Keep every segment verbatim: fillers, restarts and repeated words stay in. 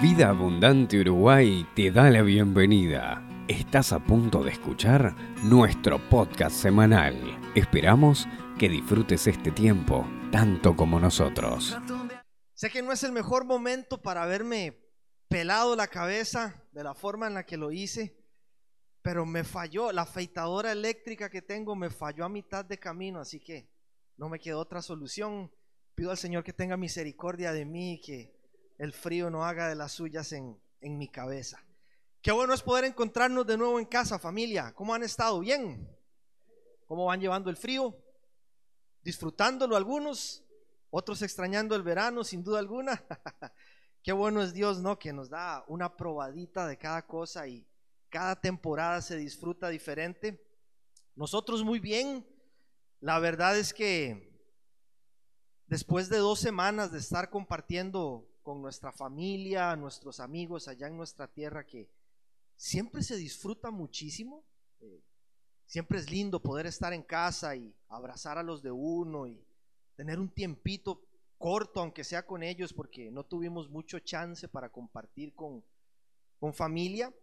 Vida Abundante Uruguay te da la bienvenida. Estás a punto de escuchar nuestro podcast semanal. Esperamos que disfrutes este tiempo tanto como nosotros. Sé que no es el mejor momento para haberme pelado la cabeza de la forma en la que lo hice, pero me falló. La afeitadora eléctrica que tengo me falló a mitad de camino, así que no me quedó otra solución. Pido al Señor que tenga misericordia de mí y que el frío no haga de las suyas en, en mi cabeza. Qué bueno es poder encontrarnos de nuevo en casa, familia. ¿Cómo han estado? ¿Bien? ¿Cómo van llevando el frío? ¿Disfrutándolo algunos? Otros extrañando el verano, sin duda alguna. Qué bueno es Dios, ¿no? Que nos da una probadita de cada cosa y cada temporada se disfruta diferente. Nosotros muy bien. La verdad es que después de dos semanas de estar compartiendo con nuestra familia, nuestros amigos allá en nuestra tierra, que siempre se disfruta muchísimo, eh, siempre es lindo poder estar en casa y abrazar a los de uno y tener un tiempito corto, aunque sea con ellos, porque no tuvimos mucho chance para compartir con, con familia.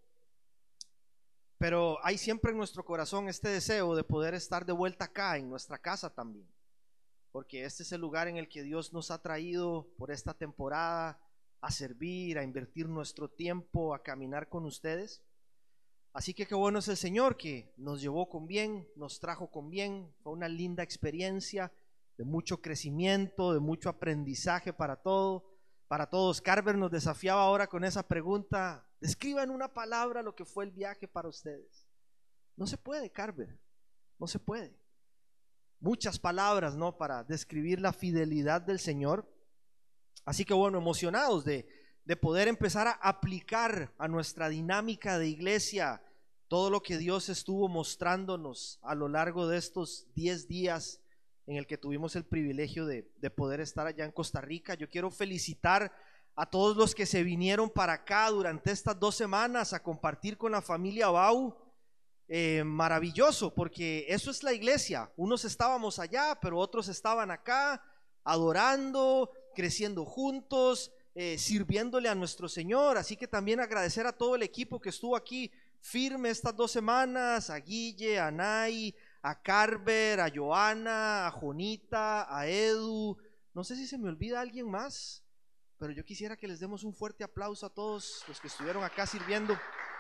Pero hay siempre en nuestro corazón este deseo de poder estar de vuelta acá en nuestra casa también, porque este es el lugar en el que Dios nos ha traído por esta temporada a servir, a invertir nuestro tiempo, a caminar con ustedes. Así que qué bueno es el Señor que nos llevó con bien, nos trajo con bien. Fue una linda experiencia de mucho crecimiento, de mucho aprendizaje para todo, para todos. Carver nos desafiaba ahora con esa pregunta: describa en una palabra lo que fue el viaje para ustedes. No se puede, Carver, no se puede. Muchas palabras, ¿no?, para describir la fidelidad del Señor. Así que bueno, emocionados de, de poder empezar a aplicar a nuestra dinámica de iglesia todo lo que Dios estuvo mostrándonos a lo largo de estos diez días en el que tuvimos el privilegio de, de poder estar allá en Costa Rica. Yo quiero felicitar a todos los que se vinieron para acá durante estas dos semanas a compartir con la familia Bau. Eh, maravilloso, porque eso es la iglesia. Unos estábamos allá, pero otros estaban acá adorando, creciendo juntos, eh, sirviéndole a nuestro Señor. Así que también agradecer a todo el equipo que estuvo aquí firme estas dos semanas, a Guille, a Nay, a Carver, a Joana, a Jonita, a Edu. No sé si se me olvida alguien más, pero yo quisiera que les demos un fuerte aplauso a todos los que estuvieron acá sirviendo.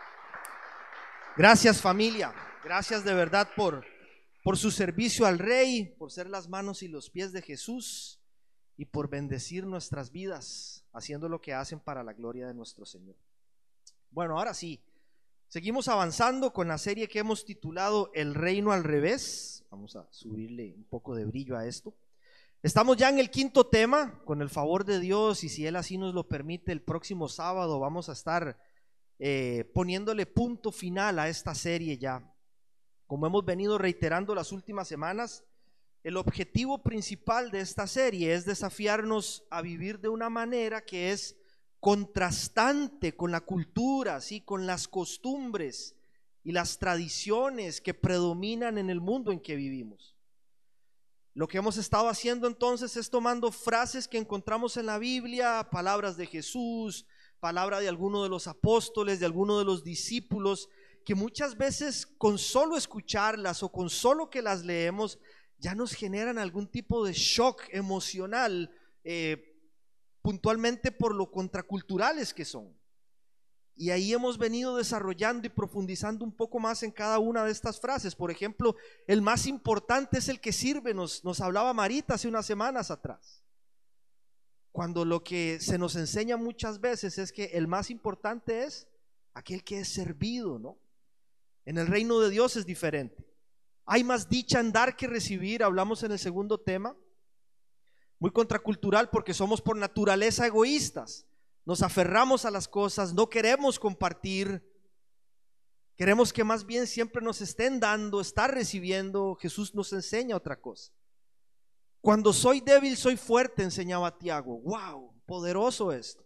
Gracias, familia, gracias de verdad por, por su servicio al Rey, por ser las manos y los pies de Jesús y por bendecir nuestras vidas haciendo lo que hacen para la gloria de nuestro Señor. Bueno, ahora sí, seguimos avanzando con la serie que hemos titulado El Reino al Revés. Vamos a subirle un poco de brillo a esto. Estamos ya en el quinto tema, con el favor de Dios, y si Él así nos lo permite, el próximo sábado vamos a estar Eh, poniéndole punto final a esta serie ya. Como hemos venido reiterando las últimas semanas, el objetivo principal de esta serie es desafiarnos a vivir de una manera que es contrastante con la cultura, ¿sí?, con las costumbres y las tradiciones que predominan en el mundo en que vivimos. Lo que hemos estado haciendo entonces es tomando frases que encontramos en la Biblia, palabras de Jesús, palabra de alguno de los apóstoles, de alguno de los discípulos, que muchas veces con solo escucharlas o con solo que las leemos ya nos generan algún tipo de shock emocional, eh, puntualmente por lo contraculturales que son. Y ahí hemos venido desarrollando y profundizando un poco más en cada una de estas frases. Por ejemplo, el más importante es el que sirve, nos, nos hablaba Marita hace unas semanas atrás. Cuando lo que se nos enseña muchas veces es que el más importante es aquel que es servido, ¿no? En el reino de Dios es diferente. Hay más dicha en dar que recibir, hablamos en el segundo tema. Muy contracultural porque somos por naturaleza egoístas. Nos aferramos a las cosas, no queremos compartir. Queremos que más bien siempre nos estén dando, estar recibiendo. Jesús nos enseña otra cosa. Cuando soy débil, soy fuerte, enseñaba Tiago. ¡Wow! Poderoso esto.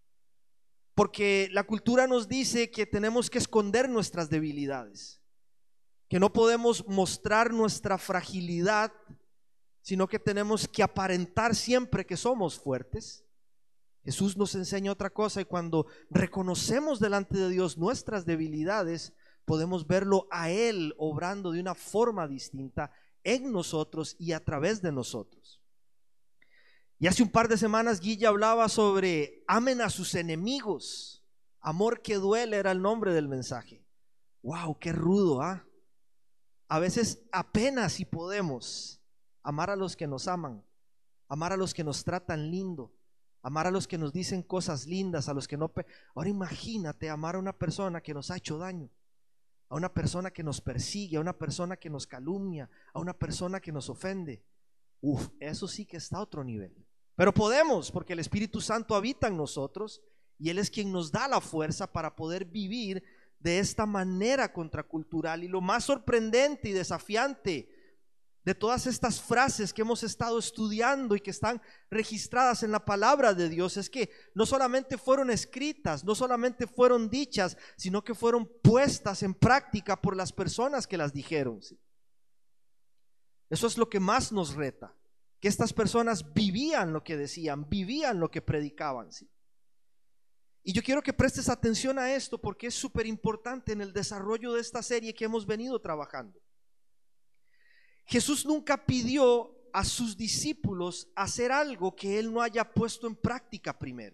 Porque la cultura nos dice que tenemos que esconder nuestras debilidades, que no podemos mostrar nuestra fragilidad, sino que tenemos que aparentar siempre que somos fuertes. Jesús nos enseña otra cosa, y cuando reconocemos delante de Dios nuestras debilidades, podemos verlo a Él obrando de una forma distinta en nosotros y a través de nosotros. Y hace un par de semanas Guilla hablaba sobre amen a sus enemigos. Amor que duele era el nombre del mensaje. Wow, qué rudo, ¿ah? ¿eh? A veces apenas si podemos amar a los que nos aman, amar a los que nos tratan lindo, amar a los que nos dicen cosas lindas, a los que no. Ahora imagínate amar a una persona que nos ha hecho daño, a una persona que nos persigue, a una persona que nos calumnia, a una persona que nos ofende. Uf, eso sí que está a otro nivel. Pero podemos, porque el Espíritu Santo habita en nosotros y Él es quien nos da la fuerza para poder vivir de esta manera contracultural. Y lo más sorprendente y desafiante de todas estas frases que hemos estado estudiando y que están registradas en la palabra de Dios es que no solamente fueron escritas, no solamente fueron dichas, sino que fueron puestas en práctica por las personas que las dijeron. ¿Sí? Eso es lo que más nos reta, que estas personas vivían lo que decían, vivían lo que predicaban. ¿Sí? Y yo quiero que prestes atención a esto porque es súper importante en el desarrollo de esta serie que hemos venido trabajando. Jesús nunca pidió a sus discípulos hacer algo que Él no haya puesto en práctica primero.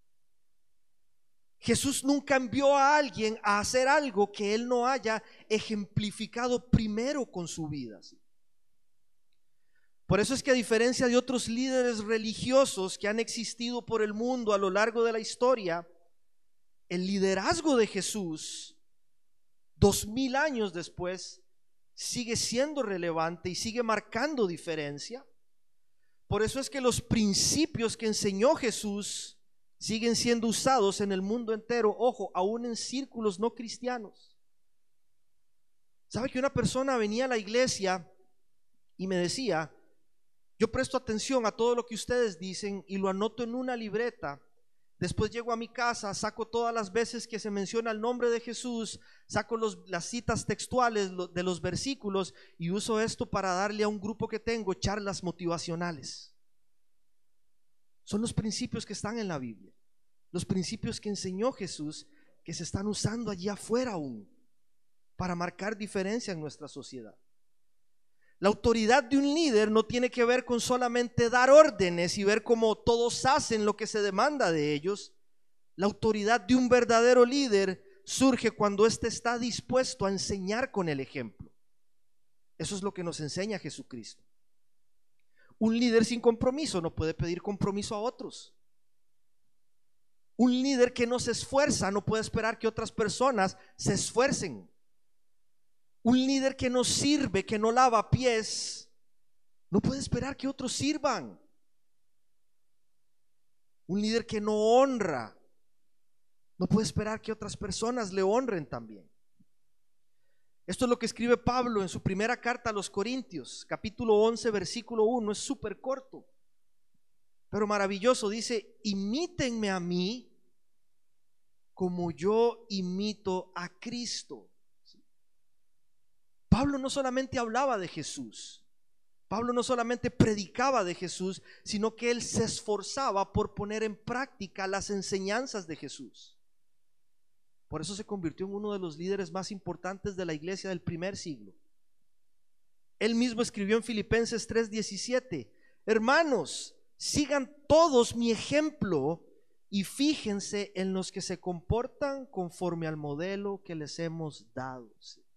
Jesús nunca envió a alguien a hacer algo que Él no haya ejemplificado primero con su vida. ¿Sí? Por eso es que, a diferencia de otros líderes religiosos que han existido por el mundo a lo largo de la historia, el liderazgo de Jesús, dos mil años después, sigue siendo relevante y sigue marcando diferencia. Por eso es que los principios que enseñó Jesús siguen siendo usados en el mundo entero, ojo, aún en círculos no cristianos. ¿Sabe que una persona venía a la iglesia y me decía: yo presto atención a todo lo que ustedes dicen y lo anoto en una libreta? Después llego a mi casa, saco todas las veces que se menciona el nombre de Jesús, saco los, las citas textuales de los versículos y uso esto para darle a un grupo que tengo charlas motivacionales. Son los principios que están en la Biblia, los principios que enseñó Jesús, que se están usando allí afuera aún para marcar diferencia en nuestra sociedad. La autoridad de un líder no tiene que ver con solamente dar órdenes y ver cómo todos hacen lo que se demanda de ellos. La autoridad de un verdadero líder surge cuando éste está dispuesto a enseñar con el ejemplo. Eso es lo que nos enseña Jesucristo. Un líder sin compromiso no puede pedir compromiso a otros. Un líder que no se esfuerza no puede esperar que otras personas se esfuercen. Un líder que no sirve, que no lava pies, no puede esperar que otros sirvan. Un líder que no honra, no puede esperar que otras personas le honren también. Esto es lo que escribe Pablo en su primera carta a los Corintios, capítulo once, versículo uno. Es súper corto, pero maravilloso. Dice: imítenme a mí como yo imito a Cristo. Pablo no solamente hablaba de Jesús, Pablo no solamente predicaba de Jesús, sino que él se esforzaba por poner en práctica las enseñanzas de Jesús. Por eso se convirtió en uno de los líderes más importantes de la iglesia del primer siglo. Él mismo escribió en Filipenses tres diecisiete: hermanos, sigan todos mi ejemplo y fíjense en los que se comportan conforme al modelo que les hemos dado.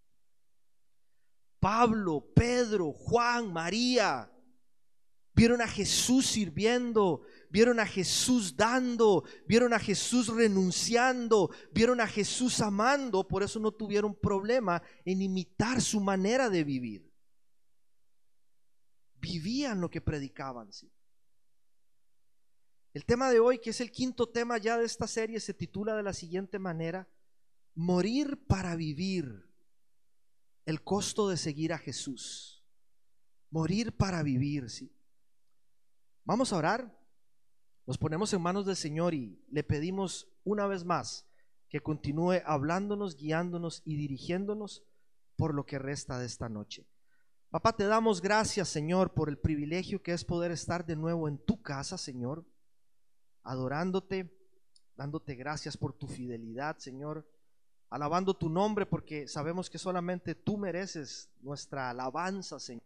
Pablo, Pedro, Juan, María vieron a Jesús sirviendo, vieron a Jesús dando, vieron a Jesús renunciando, vieron a Jesús amando. Por eso no tuvieron problema en imitar su manera de vivir. Vivían lo que predicaban. ¿Sí? El tema de hoy, que es el quinto tema ya de esta serie, se titula de la siguiente manera: morir para vivir. El costo de seguir a Jesús. Morir para vivir, ¿sí? Vamos a orar. Nos ponemos en manos del Señor y le pedimos una vez más que continúe hablándonos, guiándonos y dirigiéndonos por lo que resta de esta noche. Papá, te damos gracias, Señor, por el privilegio que es poder estar de nuevo en tu casa, Señor. adorándote, dándote gracias por tu fidelidad, Señor, alabando tu nombre porque sabemos que solamente tú mereces nuestra alabanza, Señor.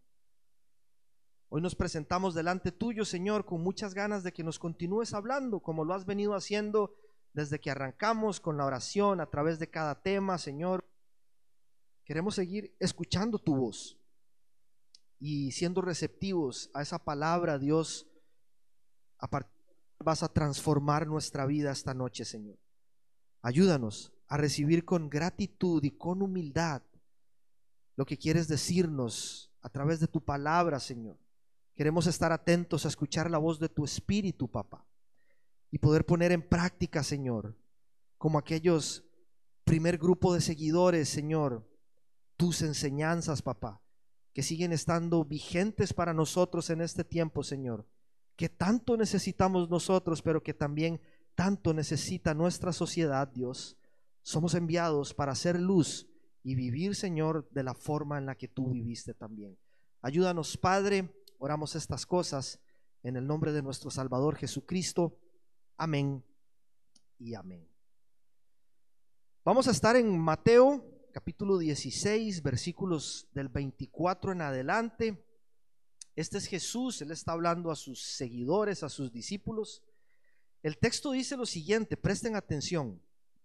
Hoy nos presentamos delante tuyo, Señor, con muchas ganas de que nos continúes hablando como lo has venido haciendo desde que arrancamos con la oración a través de cada tema, Señor. Queremos seguir escuchando tu voz y siendo receptivos a esa palabra, Dios. A partir vas a transformar nuestra vida esta noche, Señor. Ayúdanos a recibir con gratitud y con humildad lo que quieres decirnos a través de tu palabra, Señor. Queremos estar atentos a escuchar la voz de tu Espíritu, papá, y poder poner en práctica, Señor, como aquellos primer grupo de seguidores, Señor, tus enseñanzas, papá, que siguen estando vigentes para nosotros en este tiempo, Señor, que tanto necesitamos nosotros, pero que también tanto necesita nuestra sociedad, Dios. Somos enviados para hacer luz y vivir, Señor, de la forma en la que tú viviste también. Ayúdanos, Padre. Oramos estas cosas en el nombre de nuestro Salvador Jesucristo. Amén y amén. Vamos a estar en Mateo capítulo dieciséis, versículos del veinticuatro en adelante. Este es Jesús, Él está hablando a sus seguidores, a sus discípulos. El texto dice lo siguiente, presten atención.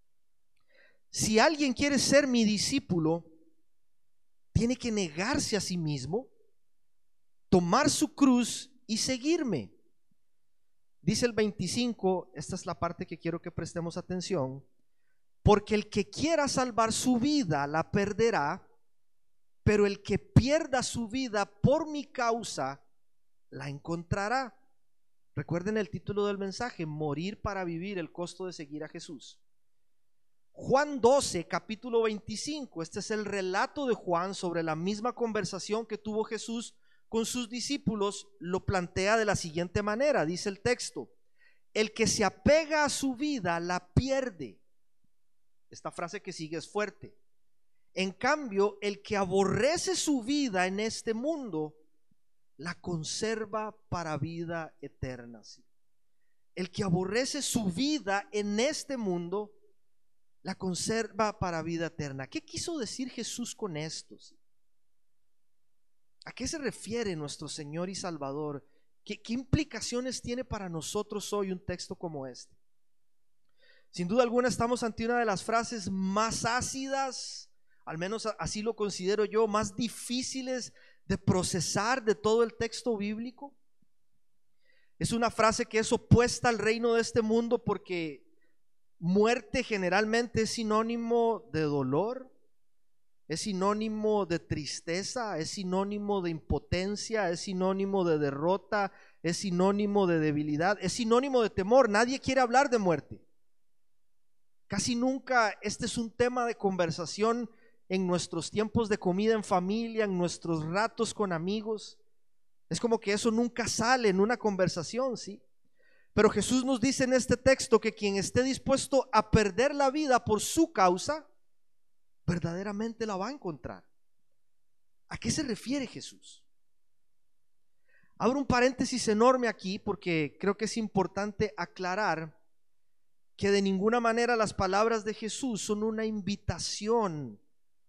Si alguien quiere ser mi discípulo, tiene que negarse a sí mismo, tomar su cruz y seguirme. Dice el veinticinco, esta es la parte que quiero que prestemos atención. Porque el que quiera salvar su vida la perderá, pero el que pierda su vida por mi causa la encontrará. Recuerden el título del mensaje, morir para vivir, el costo de seguir a Jesús. Juan doce, capítulo veinticinco, este es el relato de Juan sobre la misma conversación que tuvo Jesús con sus discípulos. Lo plantea de la siguiente manera, dice el texto: el que se apega a su vida la pierde. Esta frase que sigue es fuerte. En cambio, el que aborrece su vida en este mundo la conserva para vida eterna. El que aborrece su vida en este mundo la conserva para vida eterna. ¿Qué quiso decir Jesús con esto? ¿A qué se refiere nuestro Señor y Salvador? ¿Qué, qué implicaciones tiene para nosotros hoy un texto como este? Sin duda alguna estamos ante una de las frases más ácidas, al menos así lo considero yo, más difíciles de procesar de todo el texto bíblico. Es una frase que es opuesta al reino de este mundo porque muerte generalmente es sinónimo de dolor, es sinónimo de tristeza, es sinónimo de impotencia, es sinónimo de derrota, es sinónimo de debilidad, es sinónimo de temor. Nadie quiere hablar de muerte. Casi nunca este es un tema de conversación en nuestros tiempos de comida en familia, en nuestros ratos con amigos. Es como que eso nunca sale en una conversación, ¿sí? Pero Jesús nos dice en este texto que quien esté dispuesto a perder la vida por su causa, verdaderamente la va a encontrar. ¿A qué se refiere Jesús? Abro un paréntesis enorme aquí porque creo que es importante aclarar que de ninguna manera las palabras de Jesús son una invitación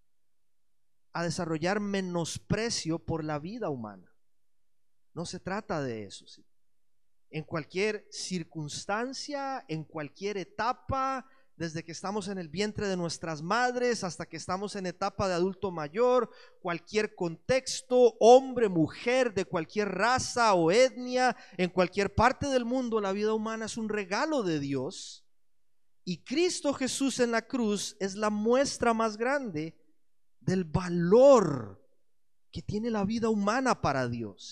a desarrollar menosprecio por la vida humana. No se trata de eso, ¿sí? En cualquier circunstancia, en cualquier etapa, desde que estamos en el vientre de nuestras madres hasta que estamos en etapa de adulto mayor, cualquier contexto, hombre, mujer, de cualquier raza o etnia, en cualquier parte del mundo, la vida humana es un regalo de Dios. Y Cristo Jesús en la cruz es la muestra más grande del valor que tiene la vida humana para Dios.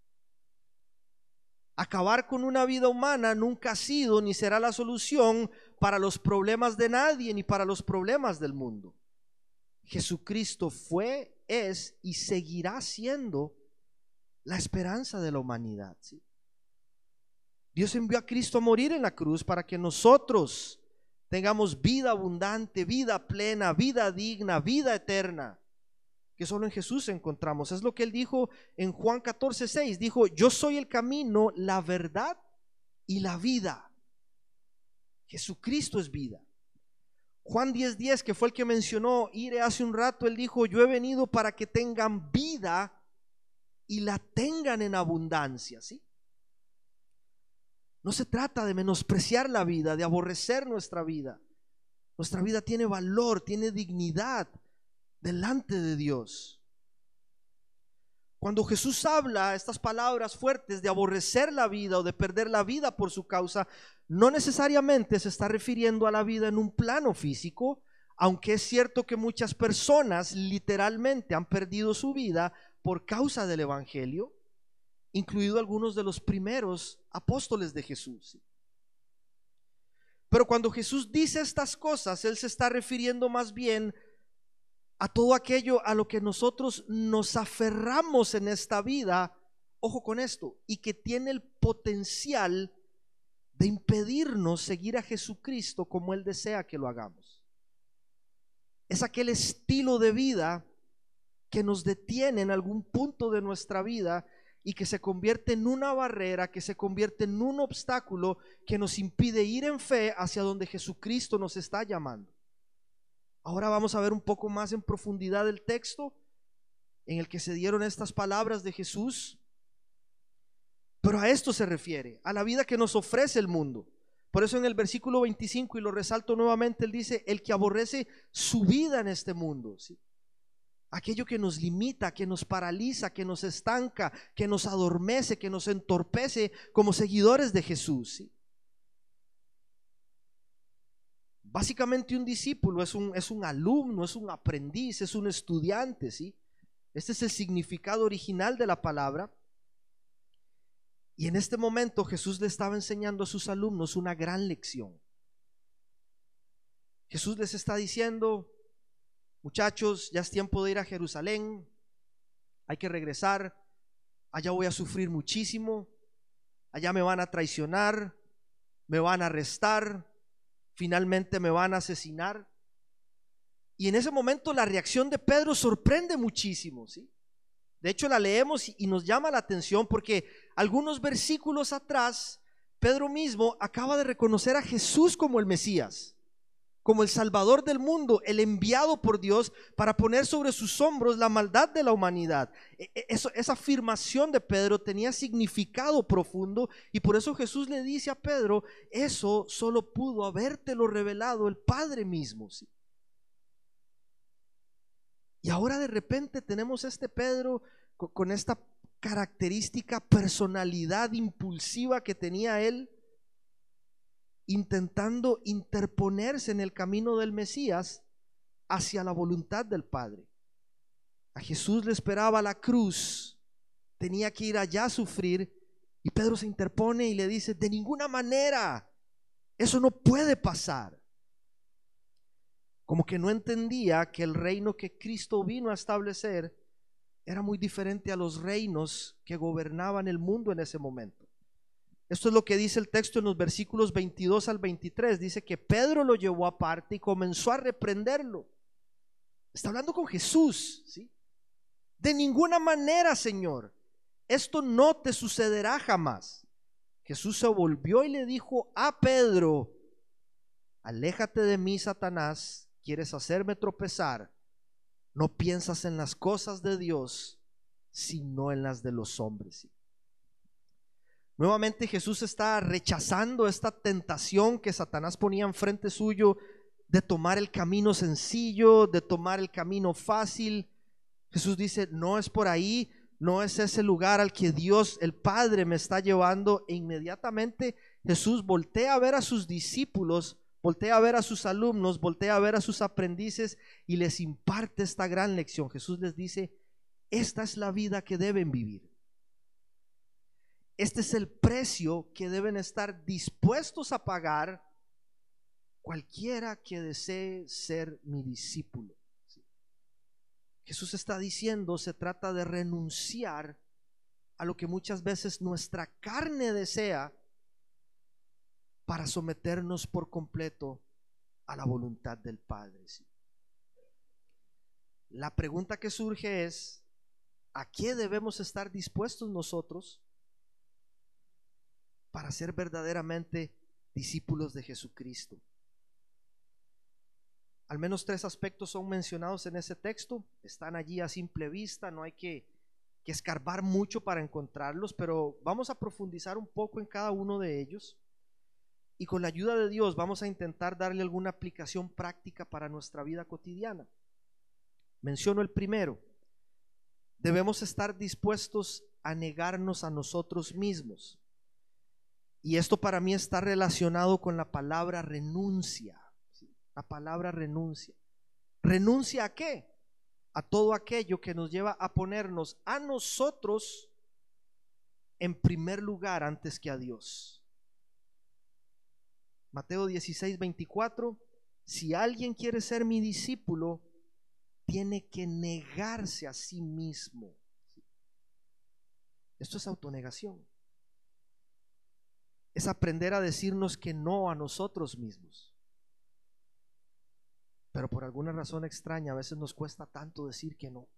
Acabar con una vida humana nunca ha sido ni será la solución para los problemas de nadie ni para los problemas del mundo. Jesucristo fue, es y seguirá siendo la esperanza de la humanidad, ¿sí? Dios envió a Cristo a morir en la cruz para que nosotros tengamos vida abundante, vida plena, vida digna, vida eterna, que solo en Jesús encontramos. Es lo que Él dijo en Juan catorce seis. Dijo: yo soy el camino, la verdad y la vida. Jesucristo es vida. Juan diez diez, que fue el que mencionó Ire hace un rato, él dijo: yo he venido para que tengan vida y la tengan en abundancia, ¿sí? No se trata de menospreciar la vida, de aborrecer nuestra vida. Nuestra vida tiene valor, tiene dignidad delante de Dios. Cuando Jesús habla estas palabras fuertes de aborrecer la vida o de perder la vida por su causa, no necesariamente se está refiriendo a la vida en un plano físico, aunque es cierto que muchas personas literalmente han perdido su vida por causa del evangelio, incluido algunos de los primeros apóstoles de Jesús. Pero cuando Jesús dice estas cosas, Él se está refiriendo más bien a todo aquello a lo que nosotros nos aferramos en esta vida, ojo con esto, y que tiene el potencial de impedirnos seguir a Jesucristo como Él desea que lo hagamos. Es aquel estilo de vida que nos detiene en algún punto de nuestra vida y que se convierte en una barrera, que se convierte en un obstáculo que nos impide ir en fe hacia donde Jesucristo nos está llamando. Ahora vamos a ver un poco más en profundidad el texto en el que se dieron estas palabras de Jesús. Pero a esto se refiere, a la vida que nos ofrece el mundo. Por eso en el versículo veinticinco, y lo resalto nuevamente, él dice: el que aborrece su vida en este mundo, ¿sí? Aquello que nos limita, que nos paraliza, que nos estanca, que nos adormece, que nos entorpece como seguidores de Jesús, ¿sí? Básicamente un discípulo es un, es un alumno, es un aprendiz, es un estudiante, ¿sí? Este es el significado original de la palabra. Y en este momento Jesús le estaba enseñando a sus alumnos una gran lección. Jesús les está diciendo: muchachos, ya es tiempo de ir a Jerusalén, hay que regresar, allá voy a sufrir muchísimo, allá me van a traicionar, me van a arrestar, finalmente me van a asesinar. Y en ese momento la reacción de Pedro sorprende muchísimo, ¿sí? De hecho la leemos y nos llama la atención porque algunos versículos atrás Pedro mismo acaba de reconocer a Jesús como el Mesías, como el Salvador del mundo, el enviado por Dios para poner sobre sus hombros la maldad de la humanidad. Eso, esa afirmación de Pedro tenía significado profundo, y por eso Jesús le dice a Pedro: eso solo pudo habértelo revelado el Padre mismo, ¿sí? Y ahora de repente tenemos a este Pedro con, con esta característica personalidad impulsiva que tenía él, intentando interponerse en el camino del Mesías hacia la voluntad del Padre. A Jesús le esperaba la cruz, tenía que ir allá a sufrir, y Pedro se interpone y le dice: de ninguna manera, eso no puede pasar. Como que no entendía que el reino que Cristo vino a establecer era muy diferente a los reinos que gobernaban el mundo en ese momento. Esto es lo que dice el texto en los versículos veintidós al veintitrés. Dice que Pedro lo llevó aparte y comenzó a reprenderlo. Está hablando con Jesús, ¿sí? De ninguna manera, Señor, esto no te sucederá jamás. Jesús se volvió y le dijo a Pedro: aléjate de mí, Satanás, quieres hacerme tropezar. No piensas en las cosas de Dios, sino en las de los hombres. ¿Sí? Nuevamente Jesús está rechazando esta tentación que Satanás ponía enfrente suyo de tomar el camino sencillo, de tomar el camino fácil. Jesús dice: no es por ahí, no es ese lugar al que Dios el Padre me está llevando. E inmediatamente Jesús voltea a ver a sus discípulos, voltea a ver a sus alumnos, voltea a ver a sus aprendices y les imparte esta gran lección. Jesús les dice: esta es la vida que deben vivir. Este es el precio que deben estar dispuestos a pagar cualquiera que desee ser mi discípulo. ¿Sí? Jesús está diciendo: se trata de renunciar a lo que muchas veces nuestra carne desea para someternos por completo a la voluntad del Padre. ¿Sí? La pregunta que surge es: ¿a qué debemos estar dispuestos nosotros para ser verdaderamente discípulos de Jesucristo. Al menos tres aspectos son mencionados en ese texto, están allí a simple vista, no hay que, que escarbar mucho para encontrarlos, pero vamos a profundizar un poco en cada uno de ellos y con la ayuda de Dios vamos a intentar darle alguna aplicación práctica para nuestra vida cotidiana. Menciono el primero: debemos estar dispuestos a negarnos a nosotros mismos, y esto para mí está relacionado con la palabra renuncia. La palabra renuncia. ¿Renuncia a qué? A todo aquello que nos lleva a ponernos a nosotros en primer lugar antes que a Dios. Mateo dieciséis, veinticuatro: si alguien quiere ser mi discípulo, tiene que negarse a sí mismo. Esto es autonegación. Es aprender a decirnos que no a nosotros mismos. Pero por alguna razón extraña a veces nos cuesta tanto decir que no.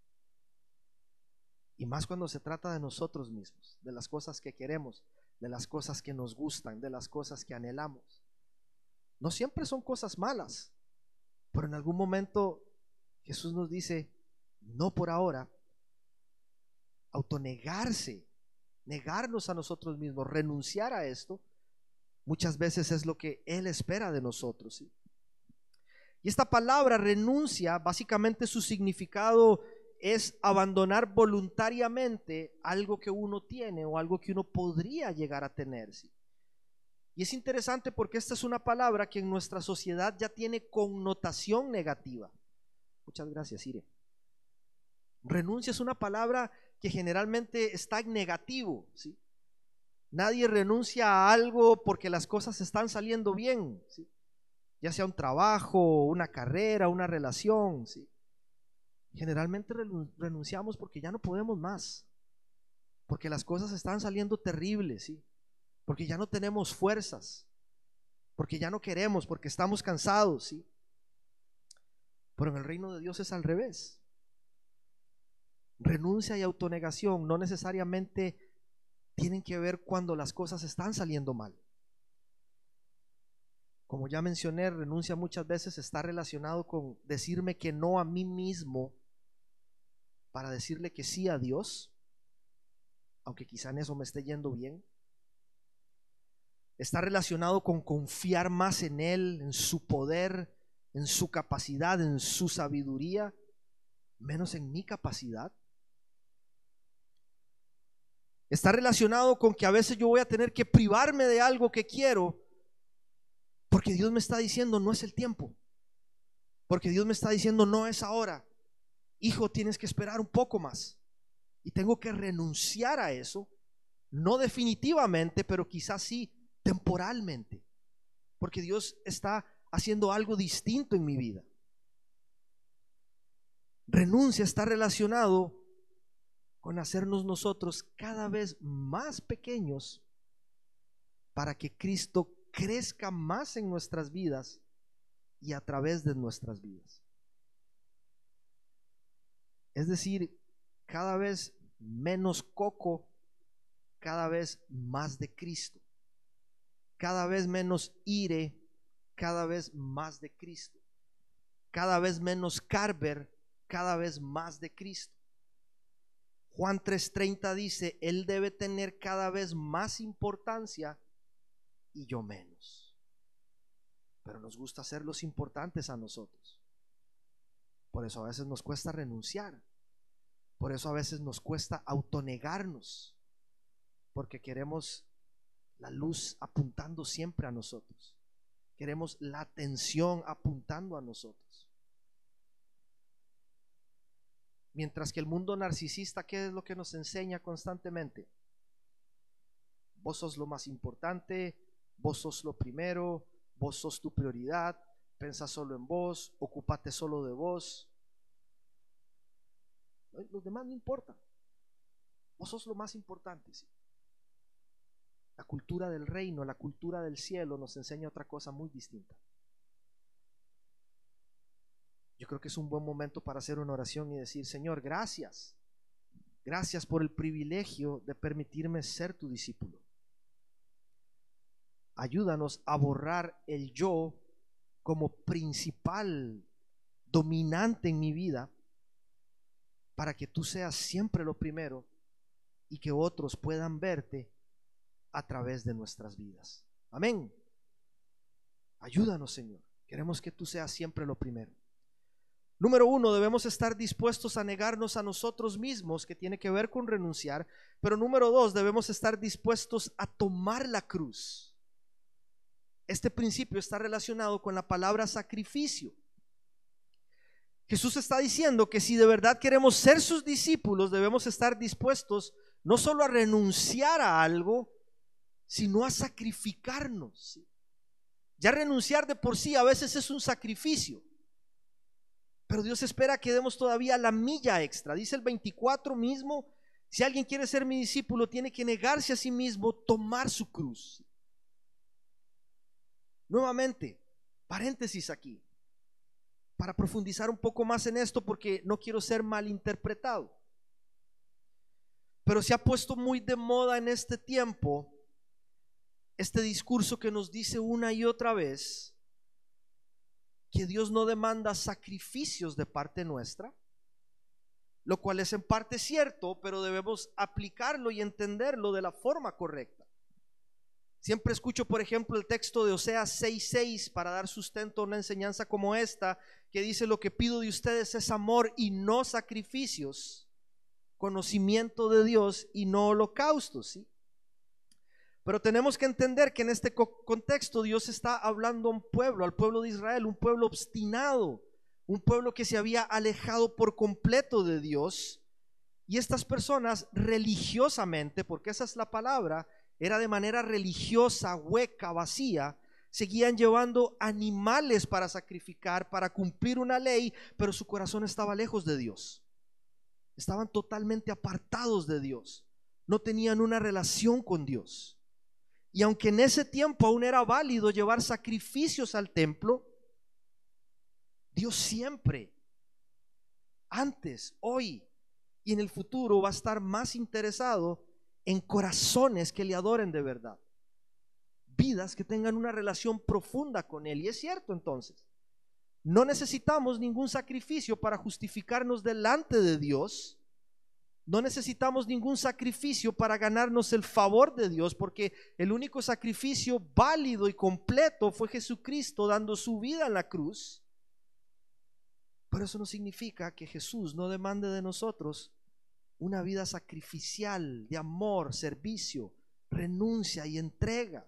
Y más cuando se trata de nosotros mismos, de las cosas que queremos, de las cosas que nos gustan, de las cosas que anhelamos. No siempre son cosas malas, pero en algún momento Jesús nos dice, no por ahora. Autonegarse, negarnos a nosotros mismos, renunciar a esto, muchas veces es lo que Él espera de nosotros, ¿sí? Y esta palabra renuncia, básicamente su significado es abandonar voluntariamente algo que uno tiene o algo que uno podría llegar a tener, ¿sí? Y es interesante porque esta es una palabra que en nuestra sociedad ya tiene connotación negativa. Muchas gracias, Ire. Renuncia es una palabra que generalmente está en negativo, ¿sí? Nadie renuncia a algo porque las cosas están saliendo bien, ¿sí? Ya sea un trabajo, una carrera, una relación, ¿sí? Generalmente renunciamos porque ya no podemos más, porque las cosas están saliendo terribles, ¿sí? Porque ya no tenemos fuerzas, porque ya no queremos, porque estamos cansados, ¿sí? Pero en el reino de Dios es al revés. Renuncia y autonegación no necesariamente tienen que ver cuando las cosas están saliendo mal. Como ya mencioné, renuncia muchas veces está relacionado con decirme que no a mí mismo para decirle que sí a Dios, aunque quizá en eso me esté yendo bien. Está relacionado con confiar más en Él, en su poder, en su capacidad, en su sabiduría, menos en mi capacidad. Está relacionado con que a veces yo voy a tener que privarme de algo que quiero porque Dios me está diciendo no es el tiempo, porque Dios me está diciendo no es ahora, hijo, tienes que esperar un poco más, y tengo que renunciar a eso, no definitivamente, pero quizás sí temporalmente, porque Dios está haciendo algo distinto en mi vida. Renuncia está relacionado con hacernos nosotros cada vez más pequeños para que Cristo crezca más en nuestras vidas y a través de nuestras vidas. Es decir, cada vez menos Coco, cada vez más de Cristo. Cada vez menos Ire, cada vez más de Cristo. Cada vez menos Carver, cada vez más de Cristo. Juan tres treinta dice, Él debe tener cada vez más importancia y yo menos. Pero nos gusta ser los importantes a nosotros. Por eso a veces nos cuesta renunciar. Por eso a veces nos cuesta autonegarnos, porque queremos la luz apuntando siempre a nosotros. Queremos la atención apuntando a nosotros. Mientras que el mundo narcisista, ¿qué es lo que nos enseña constantemente? Vos sos lo más importante, vos sos lo primero, vos sos tu prioridad, pensá solo en vos, ocúpate solo de vos. Los demás no importan. Vos sos lo más importante, ¿sí? La cultura del reino, la cultura del cielo nos enseña otra cosa muy distinta. Yo creo que es un buen momento para hacer una oración y decir, Señor, gracias. Gracias por el privilegio de permitirme ser tu discípulo. ayúdanos a borrar el yo como principal dominante en mi vida, para que tú seas siempre lo primero y que otros puedan verte a través de nuestras vidas. Amén. Ayúdanos, Señor. Queremos que tú seas siempre lo primero. Número uno, debemos estar dispuestos a negarnos a nosotros mismos, que tiene que ver con renunciar. Pero número dos, debemos estar dispuestos a tomar la cruz. Este principio está relacionado con la palabra sacrificio. Jesús está diciendo que si de verdad queremos ser sus discípulos, debemos estar dispuestos no solo a renunciar a algo, sino a sacrificarnos. Ya renunciar de por sí a veces es un sacrificio, pero Dios espera que demos todavía la milla extra. Dice el veinticuatro mismo: si alguien quiere ser mi discípulo, tiene que negarse a sí mismo, tomar su cruz. Nuevamente, paréntesis aquí, para profundizar un poco más en esto, porque no quiero ser malinterpretado. Pero se ha puesto muy de moda en este tiempo este discurso que nos dice una y otra vez que Dios no demanda sacrificios de parte nuestra, lo cual es en parte cierto, pero debemos aplicarlo y entenderlo de la forma correcta. Siempre escucho, por ejemplo, el texto de Oseas seis seis para dar sustento a una enseñanza como esta, que dice: lo que pido de ustedes es amor y no sacrificios, conocimiento de Dios y no holocaustos, ¿sí? Pero tenemos que entender que en este contexto Dios está hablando a un pueblo, al pueblo de Israel, un pueblo obstinado, un pueblo que se había alejado por completo de Dios. Y estas personas religiosamente, porque esa es la palabra, era de manera religiosa, hueca, vacía, seguían llevando animales para sacrificar, para cumplir una ley, pero su corazón estaba lejos de Dios. Estaban totalmente apartados de Dios, no tenían una relación con Dios. Y aunque en ese tiempo aún era válido llevar sacrificios al templo, Dios siempre, antes, hoy y en el futuro, va a estar más interesado en corazones que le adoren de verdad, vidas que tengan una relación profunda con Él. Y es cierto, entonces, no necesitamos ningún sacrificio para justificarnos delante de Dios. No necesitamos ningún sacrificio para ganarnos el favor de Dios, porque el único sacrificio válido y completo fue Jesucristo dando su vida en la cruz. Pero eso no significa que Jesús no demande de nosotros una vida sacrificial de amor, servicio, renuncia y entrega.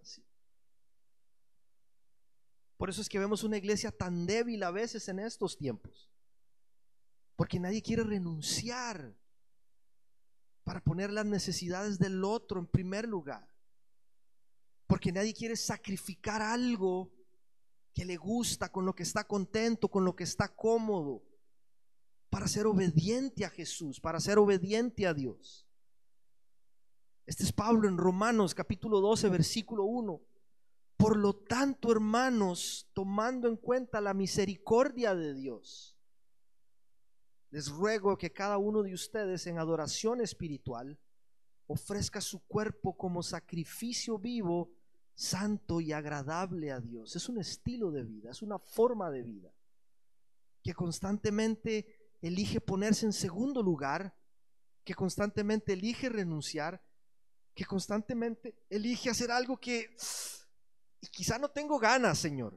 Por eso es que vemos una iglesia tan débil a veces en estos tiempos, porque nadie quiere renunciar para poner las necesidades del otro en primer lugar, porque nadie quiere sacrificar algo que le gusta, con lo que está contento, con lo que está cómodo, para ser obediente a Jesús, para ser obediente a Dios. Este es Pablo en Romanos capítulo doce versículo uno. Por lo tanto, hermanos, tomando en cuenta la misericordia de Dios, les ruego que cada uno de ustedes en adoración espiritual ofrezca su cuerpo como sacrificio vivo, santo y agradable a Dios. Es un estilo de vida, es una forma de vida que constantemente elige ponerse en segundo lugar, que constantemente elige renunciar, que constantemente elige hacer algo que y quizá no tengo ganas, Señor,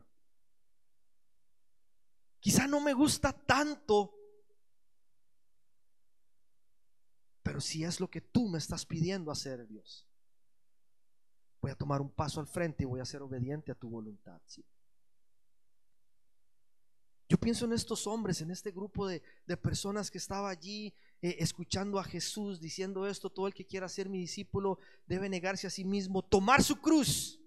quizá no me gusta tanto, pero si es lo que tú me estás pidiendo hacer, Dios, voy a tomar un paso al frente y voy a ser obediente a tu voluntad, ¿sí? Yo pienso en estos hombres, en este grupo de, de personas que estaba allí eh, escuchando a Jesús diciendo esto: todo el que quiera ser mi discípulo debe negarse a sí mismo, tomar su cruz.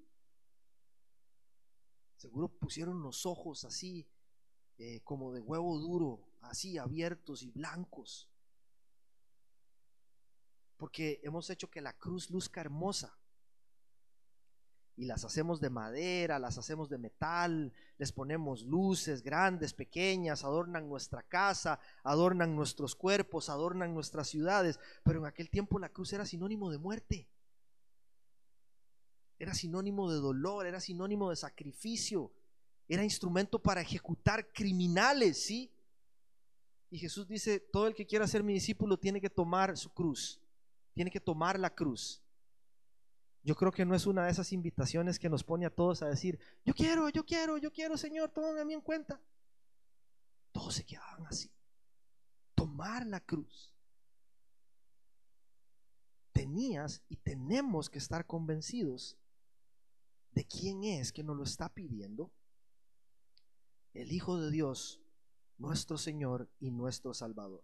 Seguro pusieron los ojos así eh, como de huevo duro, así abiertos y blancos, porque hemos hecho que la cruz luzca hermosa. Y las hacemos de madera, las hacemos de metal, les ponemos luces grandes, pequeñas, adornan nuestra casa, adornan nuestros cuerpos, adornan nuestras ciudades. Pero en aquel tiempo la cruz era sinónimo de muerte. era sinónimo de dolor, era sinónimo de sacrificio, era instrumento para ejecutar criminales, ¿sí? Y Jesús dice, todo el que quiera ser mi discípulo tiene que tomar su cruz, tiene que tomar la cruz. Yo creo que no es una de esas invitaciones que nos pone a todos a decir, yo quiero, yo quiero, yo quiero, Señor, tómame a mí en cuenta. Todos se quedaban así. Tomar la cruz. Tenías y tenemos que estar convencidos de quién es que nos lo está pidiendo. El Hijo de Dios, nuestro Señor y nuestro Salvador.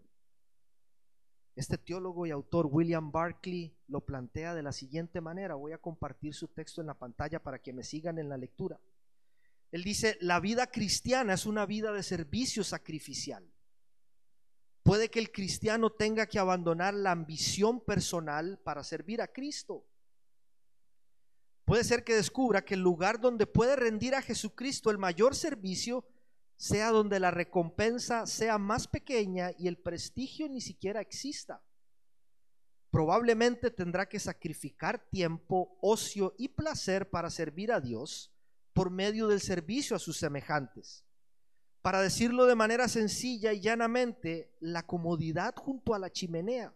Este teólogo y autor William Barclay lo plantea de la siguiente manera. Voy a compartir su texto en la pantalla para que me sigan en la lectura. Él dice, la vida cristiana es una vida de servicio sacrificial. Puede que el cristiano tenga que abandonar la ambición personal para servir a Cristo. Puede ser que descubra que el lugar donde puede rendir a Jesucristo el mayor servicio sea donde la recompensa sea más pequeña y el prestigio ni siquiera exista. Probablemente tendrá que sacrificar tiempo, ocio y placer para servir a Dios por medio del servicio a sus semejantes. Para decirlo de manera sencilla y llanamente, la comodidad junto a la chimenea,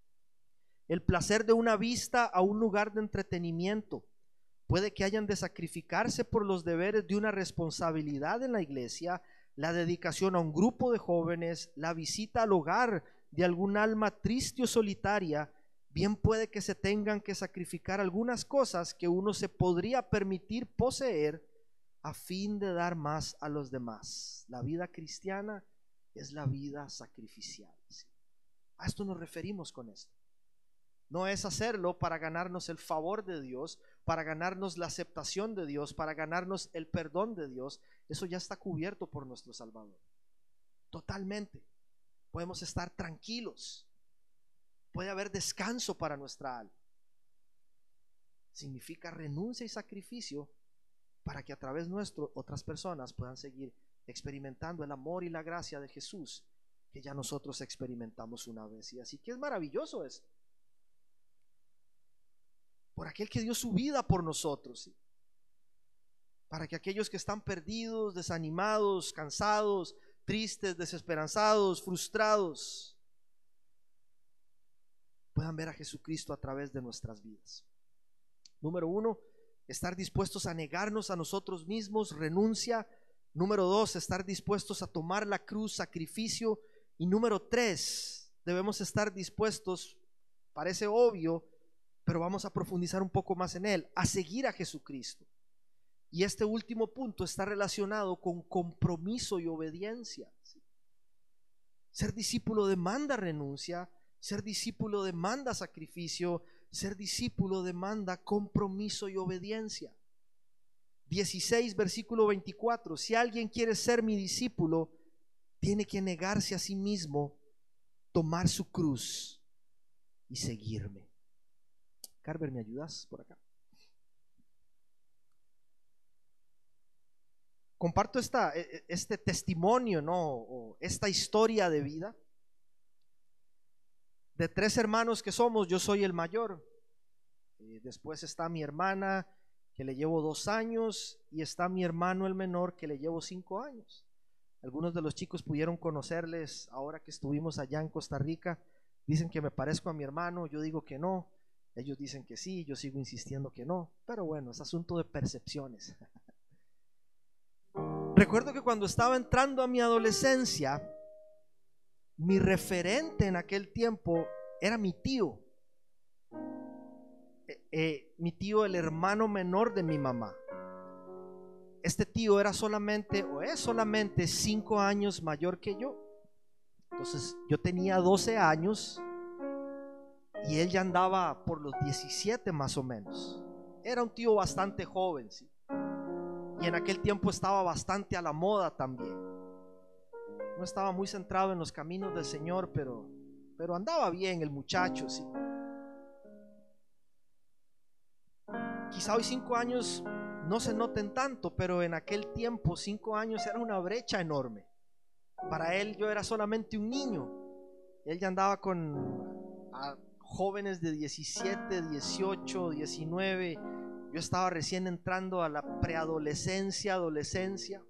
el placer de una vista a un lugar de entretenimiento. Puede que hayan de sacrificarse por los deberes de una responsabilidad en la iglesia, la dedicación a un grupo de jóvenes, la visita al hogar de algún alma triste o solitaria. Bien puede que se tengan que sacrificar algunas cosas que uno se podría permitir poseer a fin de dar más a los demás. La vida cristiana es la vida sacrificial. A esto nos referimos con esto. No es hacerlo para ganarnos el favor de Dios, para ganarnos la aceptación de Dios, para ganarnos el perdón de Dios. Eso ya está cubierto por nuestro Salvador. Totalmente. Podemos estar tranquilos. Puede haber descanso para nuestra alma. Significa renuncia y sacrificio para que a través nuestro otras personas puedan seguir experimentando el amor y la gracia de Jesús que ya nosotros experimentamos una vez. Y así que es maravilloso esto. Por aquel que dio su vida por nosotros, ¿sí? Para que aquellos que están perdidos, desanimados, cansados, tristes, desesperanzados, frustrados, puedan ver a Jesucristo a través de nuestras vidas. Número uno, estar dispuestos a negarnos a nosotros mismos, renuncia. Número dos, estar dispuestos a tomar la cruz, sacrificio. Y número tres, debemos estar dispuestos, parece obvio, pero vamos a profundizar un poco más en él, a seguir a Jesucristo. Y este último punto está relacionado con compromiso y obediencia. Ser discípulo demanda renuncia, ser discípulo demanda sacrificio, ser discípulo demanda compromiso y obediencia. dieciséis, versículo veinticuatro. Si alguien quiere ser mi discípulo, tiene que negarse a sí mismo, tomar su cruz y seguirme. Carver, ¿me ayudas por acá? Comparto esta, este testimonio, ¿no? O esta historia de vida. De tres hermanos que somos, yo soy el mayor. Eh, después está mi hermana, que le llevo dos años, y está mi hermano el menor, que le llevo cinco años. Algunos de los chicos pudieron conocerles ahora que estuvimos allá en Costa Rica. Dicen que me parezco a mi hermano, yo digo que no. Ellos dicen que sí, yo sigo insistiendo que no. Pero bueno, es asunto de percepciones. Recuerdo que cuando estaba entrando a mi adolescencia, mi referente en aquel tiempo era mi tío. Eh, eh, mi tío, el hermano menor de mi mamá. Este tío era solamente, o es solamente cinco años mayor que yo. Entonces yo tenía doce años y él ya andaba por los diecisiete más o menos. Era un tío bastante joven, ¿sí? Y en aquel tiempo estaba bastante a la moda también. No estaba muy centrado en los caminos del Señor, pero, pero andaba bien el muchacho, ¿sí? Quizá hoy cinco años no se noten tanto, pero en aquel tiempo cinco años era una brecha enorme. Para él yo era solamente un niño. Él ya andaba con a, jóvenes de diecisiete, dieciocho, diecinueve, Yo estaba recién entrando a la preadolescencia, adolescencia,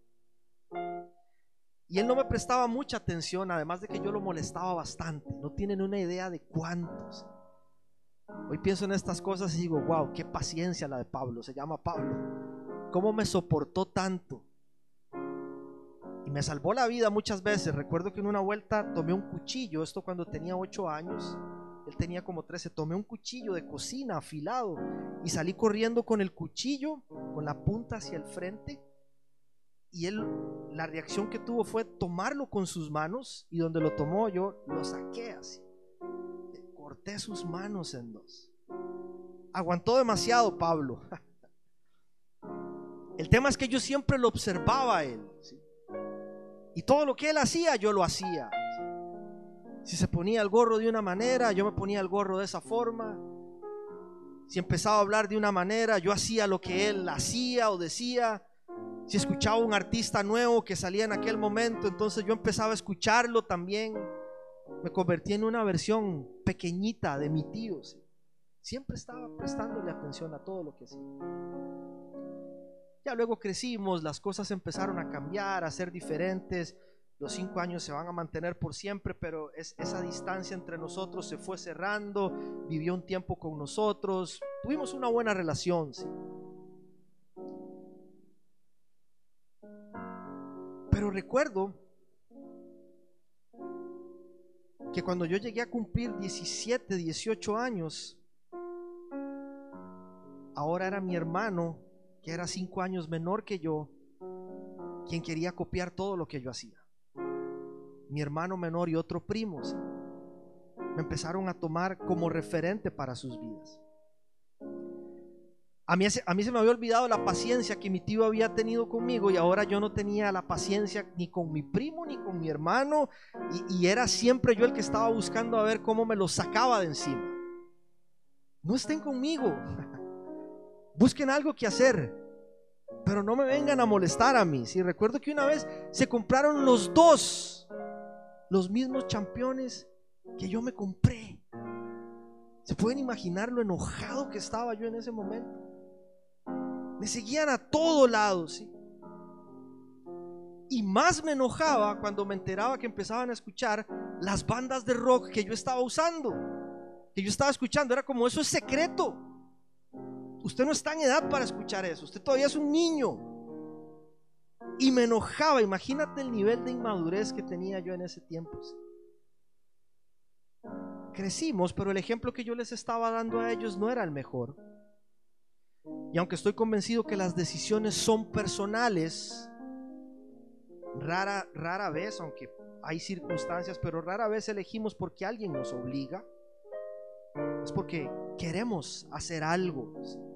y él no me prestaba mucha atención, además de que yo lo molestaba bastante. No tienen una idea de cuántos. Hoy pienso en estas cosas y digo, wow, qué paciencia la de Pablo. Se llama Pablo. ¿Cómo me soportó tanto? Y me salvó la vida muchas veces. Recuerdo que en una vuelta tomé un cuchillo, esto cuando tenía ocho años, él tenía como trece, tomé un cuchillo de cocina afilado y salí corriendo con el cuchillo, con la punta hacia el frente, y él, la reacción que tuvo fue tomarlo con sus manos, y donde lo tomó yo lo saqué así, corté sus manos en dos. Aguantó demasiado Pablo. El tema es que yo siempre lo observaba a él, ¿sí? Y todo lo que él hacía, yo lo hacía. Si se ponía el gorro de una manera, yo me ponía el gorro de esa forma. Si empezaba a hablar de una manera, yo hacía lo que él hacía o decía. Si escuchaba un artista nuevo que salía en aquel momento, entonces yo empezaba a escucharlo también. Me convertí en una versión pequeñita de mi tío, ¿sí? Siempre estaba prestándole atención a todo lo que hacía. Ya luego crecimos, las cosas empezaron a cambiar, a ser diferentes. Los cinco años se van a mantener por siempre, pero es, esa distancia entre nosotros se fue cerrando. Vivió un tiempo con nosotros, tuvimos una buena relación, ¿sí? Pero recuerdo que cuando yo llegué a cumplir diecisiete, dieciocho años, ahora era mi hermano, que era cinco años menor que yo, quien quería copiar todo lo que yo hacía. Mi hermano menor y otro primo, ¿sí? Me empezaron a tomar como referente para sus vidas. A mí, a mí se me había olvidado la paciencia que mi tío había tenido conmigo, y ahora yo no tenía la paciencia ni con mi primo ni con mi hermano, y, y era siempre yo el que estaba buscando a ver cómo me lo sacaba de encima. No estén conmigo. Busquen algo que hacer, pero no me vengan a molestar a mí. Sí, recuerdo que una vez se compraron los dos los mismos championes que yo me compré. ¿Se pueden imaginar lo enojado que estaba yo en ese momento? Me seguían a todos lados, ¿sí? Y más me enojaba cuando me enteraba que empezaban a escuchar las bandas de rock que yo estaba usando, que yo estaba escuchando. Era como, eso es secreto. Usted no está en edad para escuchar eso, usted todavía es un niño. Y me enojaba. Imagínate el nivel de inmadurez que tenía yo en ese tiempo. Crecimos, pero el ejemplo que yo les estaba dando a ellos no era el mejor. Y aunque estoy convencido que las decisiones son personales, rara, rara vez, aunque hay circunstancias, pero rara vez elegimos porque alguien nos obliga. Es porque queremos hacer algo.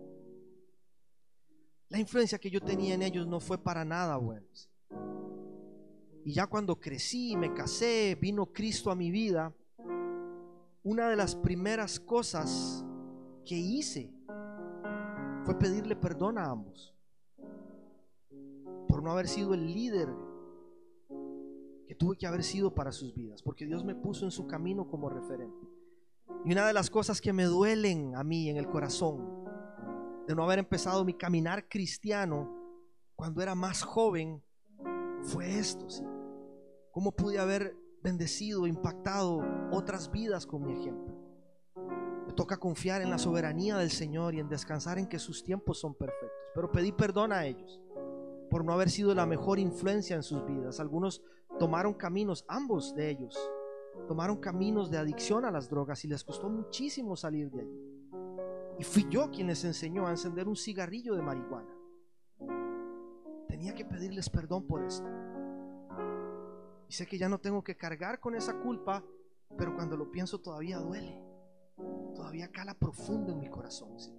La influencia que yo tenía en ellos no fue para nada buena. Y ya cuando crecí y me casé, vino Cristo a mi vida, una de las primeras cosas que hice fue pedirle perdón a ambos por no haber sido el líder que tuve que haber sido para sus vidas, porque Dios me puso en su camino como referente. Y una de las cosas que me duelen a mí en el corazón de no haber empezado mi caminar cristiano cuando era más joven fue esto, ¿sí? Cómo pude haber bendecido, impactado otras vidas con mi ejemplo. Me toca confiar en la soberanía del Señor y en descansar en que sus tiempos son perfectos. Pero pedí perdón a ellos por no haber sido la mejor influencia en sus vidas. Algunos tomaron caminos, ambos de ellos tomaron caminos de adicción a las drogas y les costó muchísimo salir de allí. Y fui yo quien les enseñó a encender un cigarrillo de marihuana. Tenía que pedirles perdón por esto. Y sé que ya no tengo que cargar con esa culpa, pero cuando lo pienso todavía duele. Todavía cala profundo en mi corazón, ¿sí?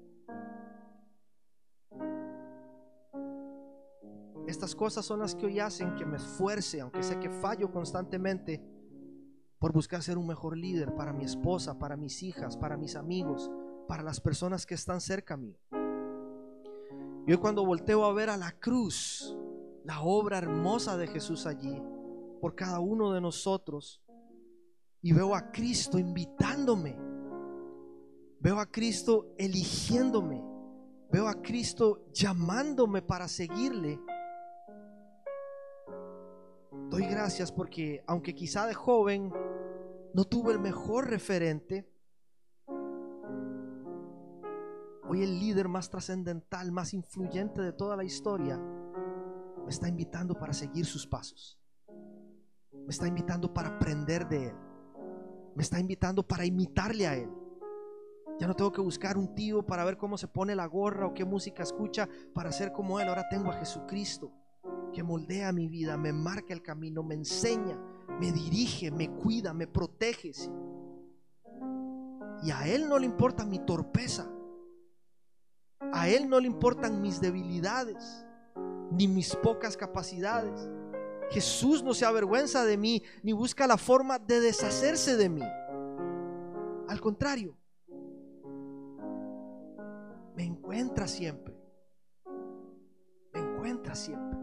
Estas cosas son las que hoy hacen que me esfuerce, aunque sé que fallo constantemente, por buscar ser un mejor líder para mi esposa, para mis hijas, para mis amigos, para las personas que están cerca mío. Y hoy cuando volteo a ver a la cruz, la obra hermosa de Jesús allí por cada uno de nosotros, y veo a Cristo invitándome, veo a Cristo eligiéndome, veo a Cristo llamándome para seguirle, doy gracias porque aunque quizá de joven no tuve el mejor referente, hoy el líder más trascendental, más influyente de toda la historia, me está invitando para seguir sus pasos. Me está invitando para aprender de él. Me está invitando para imitarle a él. Ya no tengo que buscar un tío para ver cómo se pone la gorra o qué música escucha para ser como él. Ahora tengo a Jesucristo que moldea mi vida, me marca el camino, me enseña, me dirige, me cuida, me protege. Y a él no le importa mi torpeza. A él no le importan mis debilidades ni mis pocas capacidades. Jesús no se avergüenza de mí ni busca la forma de deshacerse de mí. Al contrario, me encuentra siempre. Me encuentra siempre.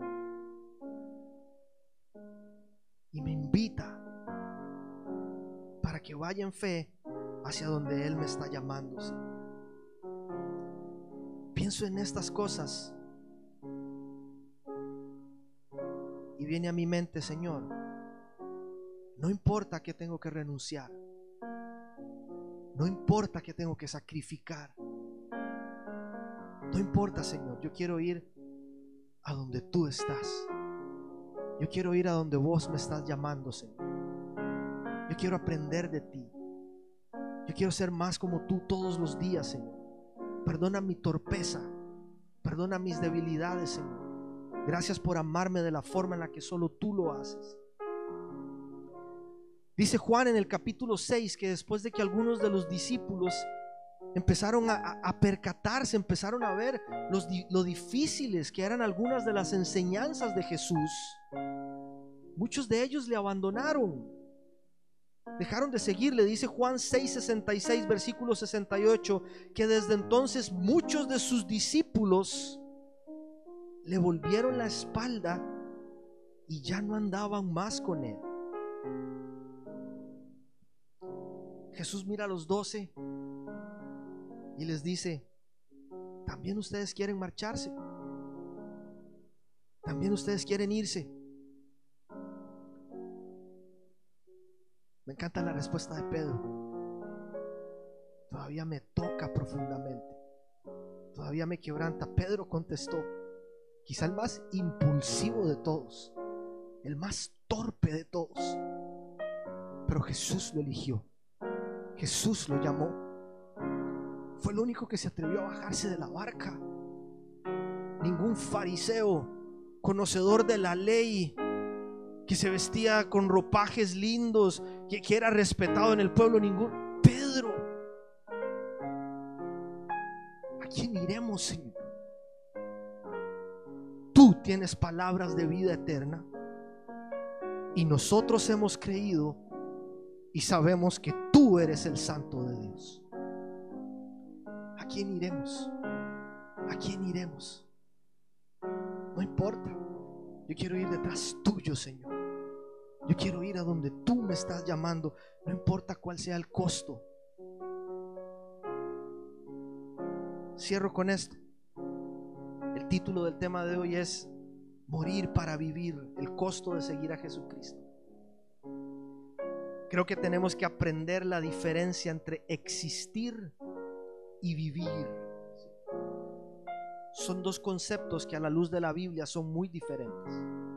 Y me invita para que vaya en fe hacia donde Él me está llamando. Pienso en estas cosas y viene a mi mente, Señor, no importa que tengo que renunciar, no importa que tengo que sacrificar, no importa, Señor, yo quiero ir a donde tú estás. Yo quiero ir a donde vos me estás llamando, Señor. Yo quiero aprender de ti. Yo quiero ser más como tú todos los días, Señor. Perdona mi torpeza, perdona mis debilidades, Señor. Gracias por amarme de la forma en la que solo tú lo haces. Dice Juan en el capítulo seis que después de que algunos de los discípulos empezaron a, a, a percatarse, empezaron a ver los, lo difíciles que eran algunas de las enseñanzas de Jesús, muchos de ellos le abandonaron, dejaron de seguirle. Dice Juan seis sesenta y seis, versículo sesenta y ocho, que desde entonces muchos de sus discípulos le volvieron la espalda y ya no andaban más con él. Jesús mira a los doce y les dice: ¿también ustedes quieren marcharse? ¿También ustedes quieren irse? Me encanta la respuesta de Pedro. Todavía me toca profundamente, todavía me quebranta. Pedro contestó, quizá el más impulsivo de todos, el más torpe de todos, pero Jesús lo eligió, Jesús lo llamó. Fue el único que se atrevió a bajarse de la barca. Ningún fariseo, conocedor de la ley, que se vestía con ropajes lindos, que, que era respetado en el pueblo, ningún. Pedro. ¿A quién iremos, Señor? Tú tienes palabras de vida eterna y nosotros hemos creído y sabemos que tú eres el Santo de Dios. ¿A quién iremos? ¿A quién iremos? No importa. Yo quiero ir detrás tuyo, Señor. Yo quiero ir a donde tú me estás llamando. No importa cuál sea el costo. Cierro con esto. El título del tema de hoy es Morir para vivir, el costo de seguir a Jesucristo. Creo que tenemos que aprender la diferencia entre existir y vivir. Son dos conceptos que a la luz de la Biblia son muy diferentes.